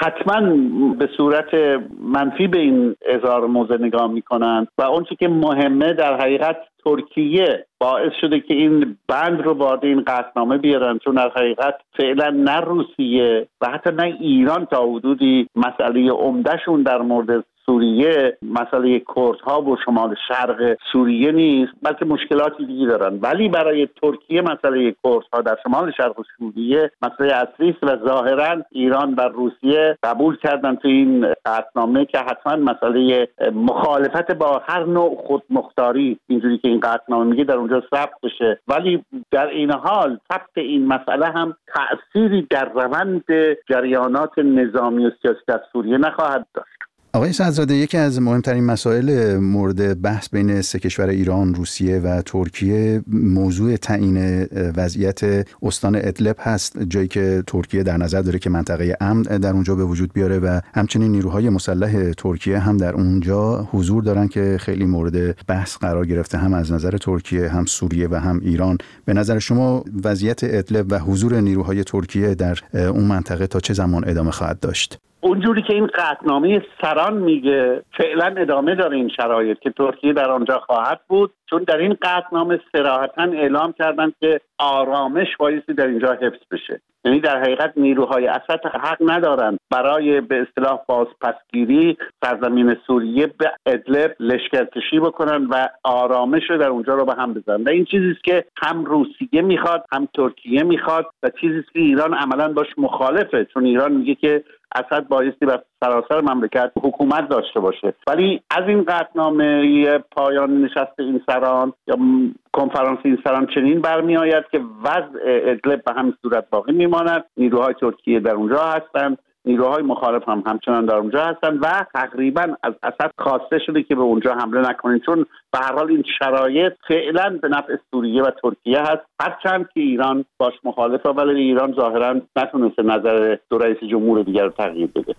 Speaker 4: حتما به صورت منفی به این اظهار موضع نگاه میکنن و اون چی که مهمه در حقیقت ترکیه باعث شده که این بند رو وارد این قطعنامه بیارن، چون در حقیقت فعلا نه روسیه و حتی نه ایران تا حدودی مسئله عمدهشون در مورد سوریه مسئله کردها و شمال شرق سوریه نیست، بلکه مشکلاتی دیگه دارن. ولی برای ترکیه مسئله کردها در شمال شرق سوریه مسئله اصلی است و ظاهرا ایران و روسیه قبول کردن تو این قطعنامه که حتما مسئله مخالفت با هر نوع خودمختاری اینجوری که این قطعنامه میگه در اونجا ثبت بشه. ولی در این حال ثبت این مسئله هم تأثیری در روند جریانات نظامی و سیاسی در سوریه نخواهد داشت.
Speaker 1: آقای سعدزاده، یکی از مهمترین مسائل مورد بحث بین سه کشور ایران، روسیه و ترکیه موضوع تعیین وضعیت استان ادلب هست، جایی که ترکیه در نظر داره که منطقه امن در اونجا به وجود بیاره و همچنین نیروهای مسلح ترکیه هم در اونجا حضور دارن که خیلی مورد بحث قرار گرفته، هم از نظر ترکیه، هم سوریه و هم ایران. به نظر شما وضعیت ادلب و حضور نیروهای ترکیه در اون منطقه تا چه زمان ادامه خواهد داشت؟
Speaker 4: اونجوری که این قطعنامه سران میگه فعلا ادامه داره این شرایط که ترکیه در آنجا خواهد بود، چون در این قطعنامه صراحتاً اعلام کردند که آرامش بایستی در اینجا حفظ بشه. یعنی در حقیقت نیروهای اسد حق ندارن برای به اصطلاح بازپسگیری سرزمین سوریه به ادلب لشکرکشی بکنن و آرامش رو در اونجا رو به هم بزنن. و این چیزی است که هم روسیه میخواد هم ترکیه میخواد و چیزی است که ایران عملاً باش مخالفه، چون ایران میگه که اسد بایستی بر سراسر مملکت حکومت داشته باشه. ولی از این قطعنامه پایان نشست این سران یا کنفرانس این سران چنین برمی آید که وضع ادلب به همین صورت باقی میماند، نیروهای ترکیه در اونجا هستند، نیروهای مخالف هم همچنان در اونجا هستند و تقریبا از اسد خواسته شده که به اونجا حمله نکنین، چون به هر حال این شرایط فعلا به نفع سوریه و ترکیه هست، هرچند که ایران باش مخالفه، ولی ایران ظاهرا نتونسته نظر دو رئیس جمهور دیگر رو تغییر بده.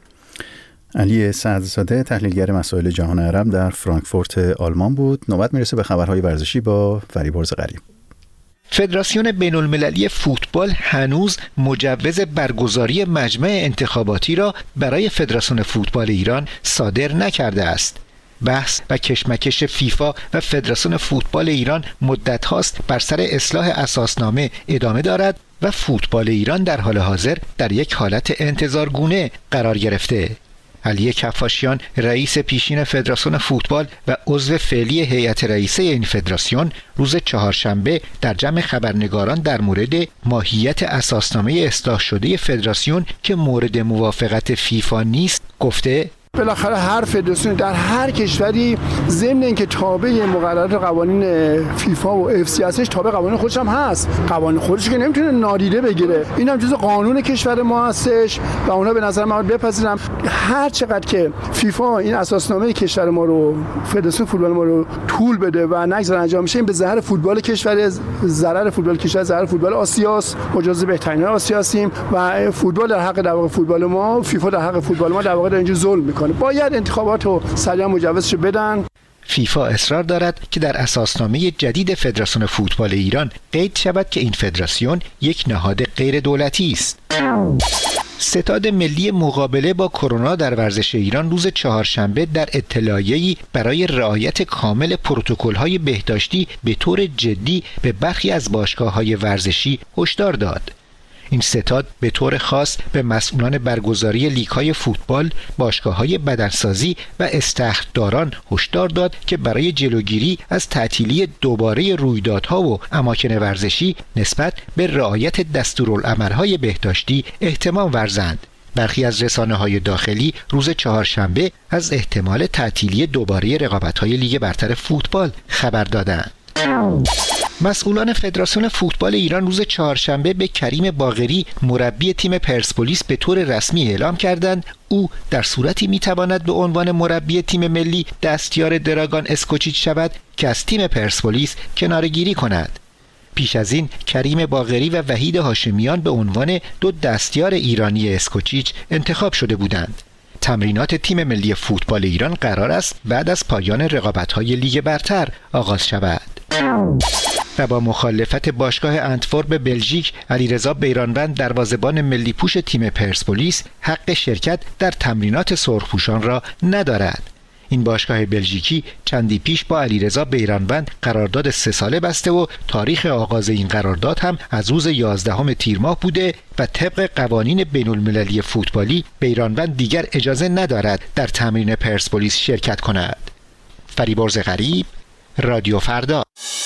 Speaker 1: علی سعدزاده، تحلیلگر مسائل جهان عرب، در فرانکفورت آلمان بود. نوبت میرسه به خبرهای ورزشی با فریبرز غریب.
Speaker 2: فدراسیون بین‌المللی فوتبال هنوز مجوز برگزاری مجمع انتخاباتی را برای فدراسیون فوتبال ایران صادر نکرده است. بحث و کشمکش فیفا و فدراسیون فوتبال ایران مدت هاست بر سر اصلاح اساسنامه ادامه دارد و فوتبال ایران در حال حاضر در یک حالت انتظارگونه قرار گرفته. علی کفاشیان، رئیس پیشین فدراسیون فوتبال و عضو فعلی هیئت رئیسه این فدراسیون، روز چهارشنبه در جمع خبرنگاران در مورد ماهیت اساسنامه اصلاح شده فدراسیون که مورد موافقت فیفا نیست گفته:
Speaker 5: بالاخره هر فدراسیون در هر کشوری ضمن اینکه تابع مقررات قوانین فیفا و اف سی هستش، تابع قوانین خودش هم هست. قوانین خودش که نمیتونه نادیده بگیره، این هم جزء قانون کشور ما هستش و اونا به نظر من بپذیرم هر چقدر که فیفا این اساسنامه کشور ما رو، فدراسیون فوتبال ما رو طول بده و نگذار انجام بشه، این به ضرر فوتبال کشور، ضرر فوتبال کشور، ضرر فوتبال آسیاست. ما جزء بهترین آسیا هستیم و فوتبال در حق در واقع فوتبال ما، فیفا در حق فوتبال ما در واقع اینجا ظلم میکنه. باید انتخابات رو سریعا مجوزش بدن.
Speaker 2: فیفا اصرار دارد که در اساسنامه جدید فدراسیون فوتبال ایران قید شود که این فدراسیون یک نهاد غیر دولتی است. ستاد ملی مقابله با کرونا در ورزش ایران روز چهارشنبه در اطلاعیه‌ای برای رعایت کامل پروتکل‌های بهداشتی به طور جدی به برخی از باشگاه‌های ورزشی هشدار داد. این ستاد به طور خاص به مسئولان برگزاری لیگ‌های فوتبال، باشگاه‌های بدنسازی و استخداران هشدار داد که برای جلوگیری از تعطیلی دوباره رویدادها و اماکن ورزشی نسبت به رعایت دستورالعمل‌های بهداشتی اهتمام ورزند. برخی از رسانه‌های داخلی روز چهارشنبه از احتمال تعطیلی دوباره رقابت‌های لیگ برتر فوتبال خبر دادند. مسئولان فدراسیون فوتبال ایران روز چهارشنبه به کریم باقری، مربی تیم پرسپولیس، به طور رسمی اعلام کردند او در صورتی میتواند به عنوان مربی تیم ملی دستیار دراگان اسکوچیچ شود که از تیم پرسپولیس کناره‌گیری کند. پیش از این کریم باقری و وحید هاشمیان به عنوان دو دستیار ایرانی اسکوچیچ انتخاب شده بودند. تمرینات تیم ملی فوتبال ایران قرار است بعد از پایان رقابت‌های لیگ برتر آغاز شود. و با مخالفت باشگاه انتورپ بلژیک علیرضا بیرانوند دروازه‌بان ملی پوش تیم پرسپولیس حق شرکت در تمرینات سرخپوشان را ندارد. این باشگاه بلژیکی چندی پیش با علیرضا بیرانوند قرارداد 3 ساله بسته و تاریخ آغاز این قرارداد هم از روز 11 تیر ماه بوده و طبق قوانین بین‌المللی فوتبالی بیرانوند دیگر اجازه ندارد در تمرین پرسپولیس شرکت کند. فریبرز غریب، رادیو فردا.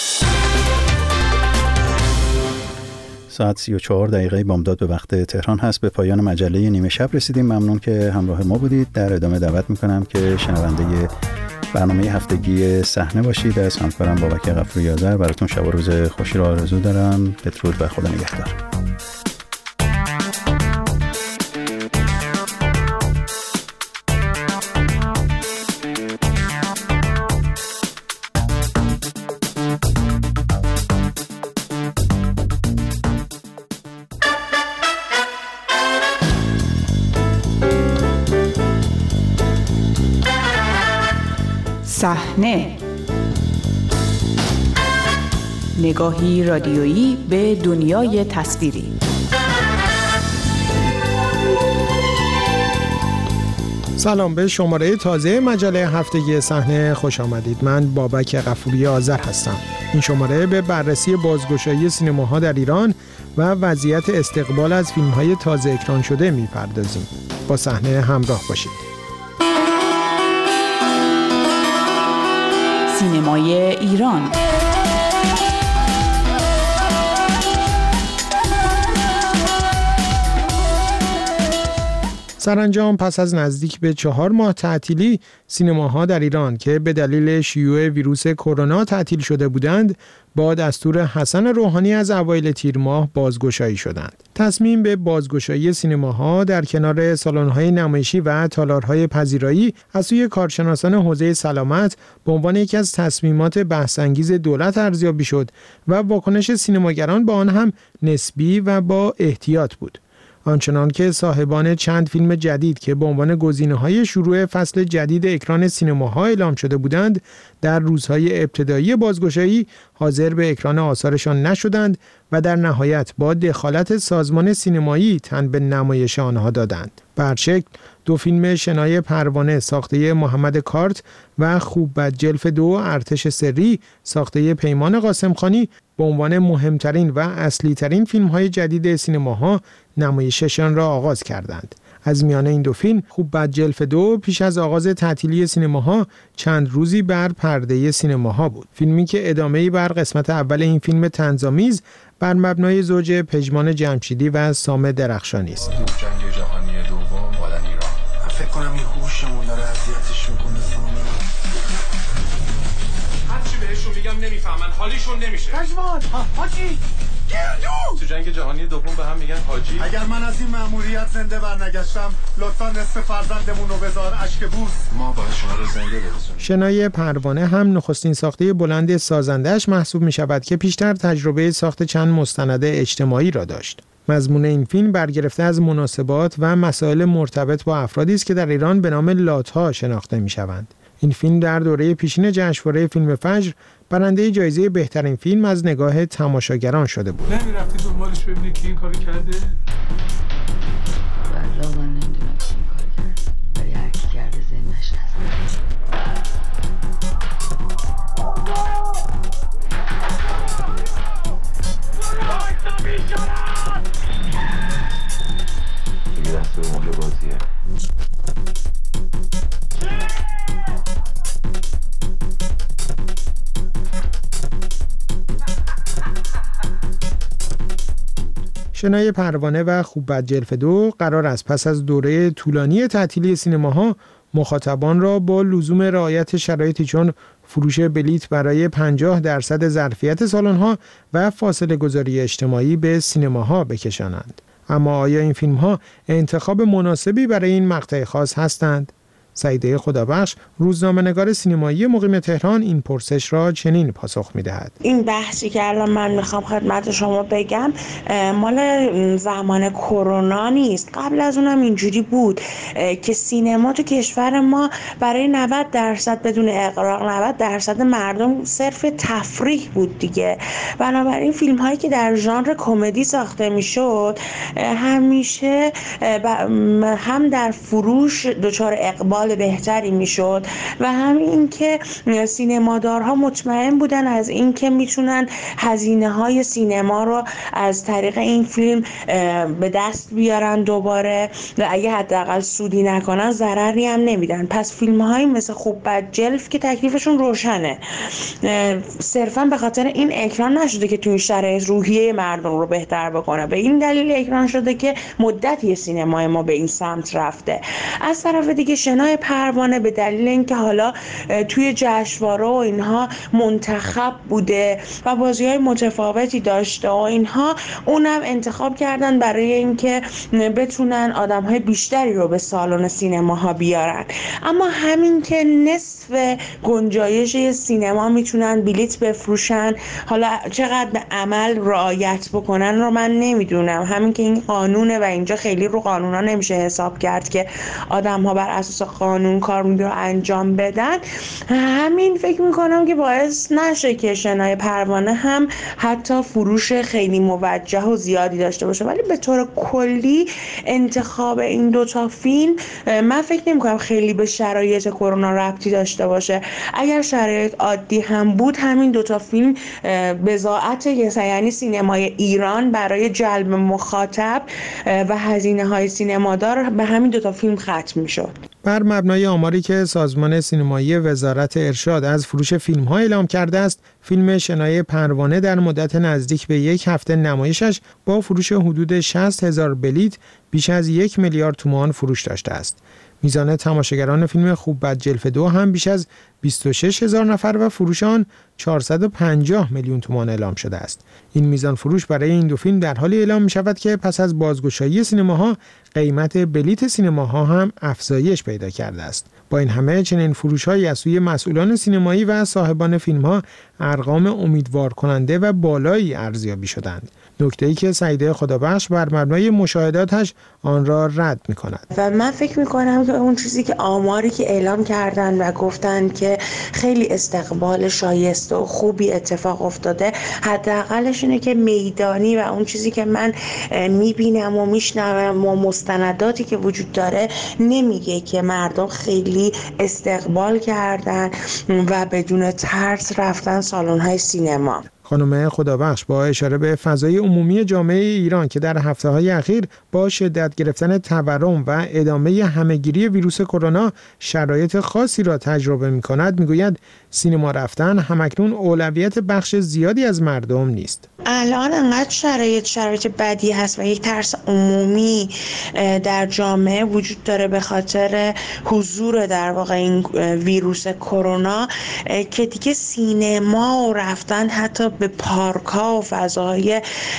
Speaker 1: ساعت 34 دقیقه بامداد به وقت تهران هست. به پایان مجله نیمه شب رسیدیم. ممنون که همراه ما بودید. در ادامه دعوت میکنم که شنونده برنامه هفتگی صحنه باشید. از همکارم بابک غفوری آذر براتون شب و روز خوشی را آرزو دارم. بدرود و خدا نگهدار.
Speaker 22: صحنه، نگاهی رادیویی به دنیای تصویری.
Speaker 6: سلام، به شماره تازه مجله هفتگی صحنه خوش آمدید. من بابک غفوری آذر هستم. این شماره به بررسی بازگشایی سینماها در ایران و وضعیت استقبال از فیلم‌های تازه اکران شده می‌پردازیم. با صحنه همراه باشید.
Speaker 22: سینمای ایران.
Speaker 6: سرانجام پس از نزدیک به 4 ماه تعطیلی، سینماها در ایران که به دلیل شیوع ویروس کرونا تعطیل شده بودند، با دستور حسن روحانی از اوایل تیر ماه بازگشایی شدند. تصمیم به بازگشایی سینماها در کنار سالن‌های نمایشی و تالارهای پذیرایی از سوی کارشناسان حوزه سلامت به عنوان یکی از تصمیمات بحث‌انگیز دولت ارزیابی شد و واکنش سینماگران با آن هم نسبی و با احتیاط بود. آنچنان که صاحبان چند فیلم جدید که به عنوان گزینه‌های شروع فصل جدید اکران سینماها اعلام شده بودند، در روزهای ابتدایی بازگشایی حاضر به اکران آثارشان نشدند و در نهایت با دخالت سازمان سینمایی تن به نمایش آنها دادند. به هر شکل 2 فیلم شنای پروانه ساخته محمد کارت و خوب بد جلف 2 ارتش سری ساخته پیمان قاسمخانی به عنوان مهمترین و اصلی ترین فیلم‌های جدید سینماها نمایششان را آغاز کردند. از میان این 2 فیلم خوب بد جلف 2 پیش از آغاز تعطیلی سینماها چند روزی بر پرده سینماها بود. فیلمی که ادامه‌ای بر قسمت اول این فیلم طنزآمیز بر مبنای زوج پژمان جمشیدی و سام درخشانی است.
Speaker 21: جنگ جهانی دوم مال ایران. فکر کنم این هوشمون داره اذیتش می‌کنه.
Speaker 7: هرچی بهشون میگم نمیفهمن، حالیشون نمیشه.
Speaker 21: پژمان، حاجی
Speaker 7: تو جنگ جهانی دوم به هم میگن حاجی.
Speaker 21: اگر من از این مأموریت زنده برنگشتم، لطفاً نصف فرزندمون رو بذار اشک بوس. ما باید شما رو زنده برسونیم.
Speaker 6: شنای پروانه هم نخستین ساخته بلند سازنده‌اش محسوب می‌شود که پیشتر تجربه ساخت چند مستند اجتماعی را داشت. مضمون این فیلم برگرفته از مناسبات و مسائل مرتبط با افرادی است که در ایران به نام لات‌ها شناخته می‌شوند. این فیلم در دوره پیشین جشنواره فیلم فجر برنده جایزه بهترین فیلم از نگاه تماشاگران شده بود.
Speaker 7: نمی‌رفتی دنبالش ببینی کی این کارو کرده؟
Speaker 9: والله من نمیدونم کی این کارو کرده. ولی هر کی کرده ذمه‌اش هست.
Speaker 21: دیگه دست به مهل بازیه.
Speaker 6: شنای پروانه و خوب بد جلف 2 قرار است پس از دوره طولانی تعطیلی سینماها مخاطبان را با لزوم رعایت شرایطی چون فروش بلیت برای 50% ظرفیت سالن‌ها و فاصله گذاری اجتماعی به سینماها بکشانند. اما آیا این فیلم‌ها انتخاب مناسبی برای این مقطع خاص هستند؟ سعیده خدابخش، روزنامه‌نگار سینمایی مقیم تهران، این پرسش را چنین پاسخ می‌دهد:
Speaker 8: این بحثی که الان من میخوام خدمت شما بگم مال زمان کرونا نیست. قبل از اونم اینجوری بود که سینما تو کشور ما برای 90% بدون اغراق 90% مردم صرف تفریح بود دیگه. بنابراین فیلم هایی که در ژانر کمدی ساخته میشد همیشه هم در فروش دچار اقبال بهتری میشد و هم این که سینمادارها مطمئن بودن از این که میتونن هزینه های سینما رو از طریق این فیلم به دست بیارن دوباره و اگه حداقل سودی نکنن ضرری هم نمیدن. پس فیلم های مثل خوب بد جلف که تکلیفشون روشنه، صرفا به خاطر این اکران نشده که تو این شرایط روحیه مردم رو بهتر بکنه، به این دلیل اکران شده که مدتی سینمای ما به این سمت رفته. از طرف دیگه شنای پروانه به دلیل اینکه حالا توی جشنواره و اینها منتخب بوده و بازی‌های متفاوتی داشته و اینها، اونم انتخاب کردن برای اینکه بتونن آدم‌های بیشتری رو به سالن سینماها بیارن. اما همین که نصف گنجایش سینما میتونن بلیت بفروشن، حالا چقدر به عمل رعایت بکنن رو من نمیدونم. همین که این قانونه و اینجا خیلی رو قانونا نمیشه حساب کرد که آدم‌ها بر اساس قانون کار رو انجام بدن. همین فکر میکنم که باعث نشه که شنای پروانه هم حتی فروش خیلی موجه و زیادی داشته باشه. ولی به طور کلی انتخاب این دوتا فیلم من فکر نمیکنم خیلی به شرایط کرونا ربطی داشته باشه. اگر شرایط عادی هم بود همین دوتا فیلم بضاعت یعنی سینمای ایران برای جلب مخاطب و هزینه های سینمادار به همین دوتا فیلم ختم میشد.
Speaker 6: بر مبنای آماری که سازمان سینمایی وزارت ارشاد از فروش فیلم‌ها اعلام کرده است، فیلم شنای پروانه در مدت نزدیک به یک هفته نمایشش با فروش حدود 60,000 بلیت بیش از 1 میلیارد تومان فروش داشته است. میزان تماشاگران فیلم خوب بد جلف 2 هم بیش از 26,000 نفر و فروش آن 450 میلیون تومان اعلام شده است. این میزان فروش برای این دو فیلم در حالی اعلام می شود که پس از بازگشایی سینماها قیمت بلیت سینماها هم افزایش پیدا کرده است. با این همه چنین فروش‌هایی از سوی مسئولان سینمایی و صاحبان فیلم‌ها ارقام امیدوار کننده و بالایی ارزیابی شدند. نکته‌ای که سعیده خدابخش بر مبنای مشاهداتش آن را رد می‌کند.
Speaker 8: و من فکر می‌کنم که اون چیزی که آماری که اعلام کردن و گفتن که خیلی استقبال شایسته و خوبی اتفاق افتاده، حداقلش اینه که میدانی و اون چیزی که من می‌بینم و می‌شنوم و مستنداتی که وجود داره نمیگه که مردم خیلی استقبال کردن و بدون ترس رفتن سالن‌های سینما.
Speaker 6: خانم خدابخش با اشاره به فضای عمومی جامعه ایران که در هفته‌های اخیر با شدت گرفتن تورم و ادامه همه‌گیری ویروس کرونا شرایط خاصی را تجربه می‌کند، می‌گوید سینما رفتن همکنون اولویت بخش زیادی از مردم نیست.
Speaker 8: الان انقدر شرایط بدی هست و یک ترس عمومی در جامعه وجود داره به خاطر حضور در واقع این ویروس کرونا که دیگه سینما و رفتن حتی به پارک ها و فضاهای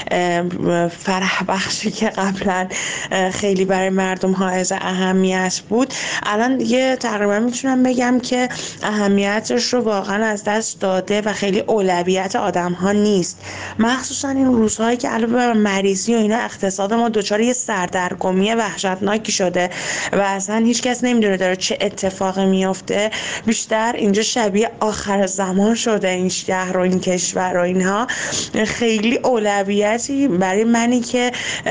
Speaker 8: فرح بخشی که قبلا خیلی برای مردم حائز اهمیت بود، الان دیگه تقریبا میتونم بگم که اهمیتش رو واقعا از دست داده و خیلی اولویت آدم ها نیست. مخصوصا این روزهایی که علاوه بر مریضی و اینا اقتصاد ما دچار یه سردرگمی وحشتناکی شده و اصلا هیچ کس نمیدونه داره چه اتفاقی میفته. بیشتر اینجا شبیه آخر زمان شده این شهر و این کشور و اینها. خیلی اولویتی برای منی که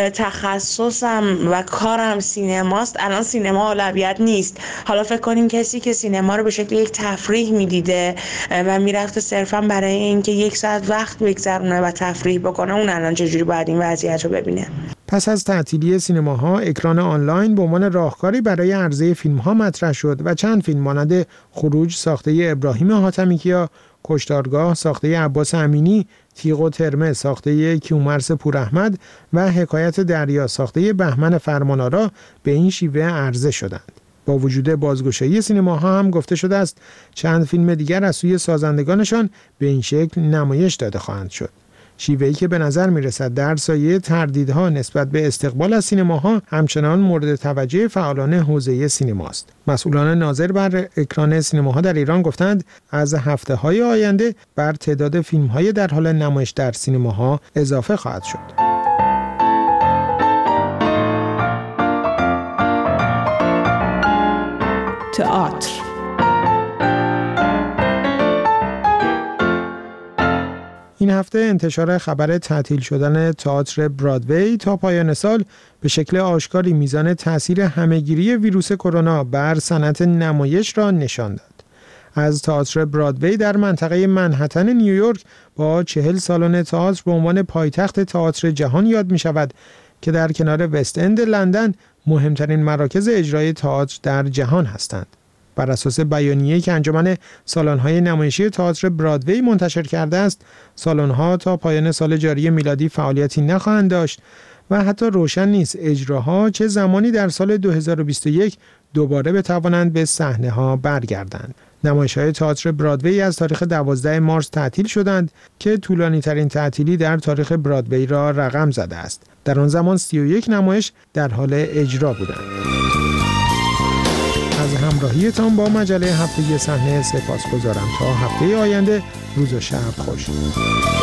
Speaker 8: تخصصم و کارم سینماست، الان سینما اولویت نیست. حالا فکر کنیم کسی که سینما رو به شکل یک تفریح میدیده و میرفته صرفا برای اینکه یک ساعت وقت بگذرونه و تفریح بکنه، اون الان چجوری باید این وضعیت رو ببینه؟
Speaker 6: پس از تعطیلی سینماها، اکران آنلاین به عنوان راهکاری برای عرضه فیلم‌ها مطرح شد و چند فیلم مانند خروج ساخته ابراهیم حاتمیکیا، کشتارگاه ساخته عباس امینی، تیغ و ترمه ساخته کیومرث پوراحمد و حکایت دریا ساخته بهمن فرمانآرا به این شیوه عرضه شدند. با وجود بازگشایی سینماها هم گفته شده است چند فیلم دیگر از سوی سازندگانشان به این شکل نمایش داده خواهند شد. شیوهی که به نظر میرسد در سایه تردیدها نسبت به استقبال از سینماها همچنان مورد توجه فعالان حوزه سینماست. مسئولان ناظر بر اکران سینماها در ایران گفتند از هفته‌های آینده بر تعداد فیلم‌های در حال نمایش در سینماها اضافه خواهد شد.
Speaker 22: تئاتر.
Speaker 6: این هفته انتشار خبر تعطیل شدن تئاتر برادوی تا پایان سال به شکل آشکاری میزان تأثیر همهگیری ویروس کرونا بر صنعت نمایش را نشان داد. از تئاتر برادوی در منطقه منهتن نیویورک با 40 سالن تئاتر به عنوان پایتخت تئاتر جهان یاد می شود که در کنار وست اند لندن مهمترین مراکز اجرای تئاتر در جهان هستند. بر اساس بیانیه‌ای که انجمن سالن‌های نمایشی تئاتر برادوی منتشر کرده است، سالن‌ها تا پایان سال جاری میلادی فعالیتی نخواهند داشت و حتی روشن نیست اجراها چه زمانی در سال 2021 دوباره بتوانند به صحنه‌ها برگردند. نمایش‌های تئاتر برادوی از تاریخ 12 مارس تعطیل شدند که طولانی‌ترین تعطیلی در تاریخ برادوی را رقم زده است. در آن زمان 31 نمایش در حال اجرا بودند. از همراهیتان با مجله هفتگی صحنه سپاسگزارم. تا هفته آینده، روز و شب خوش.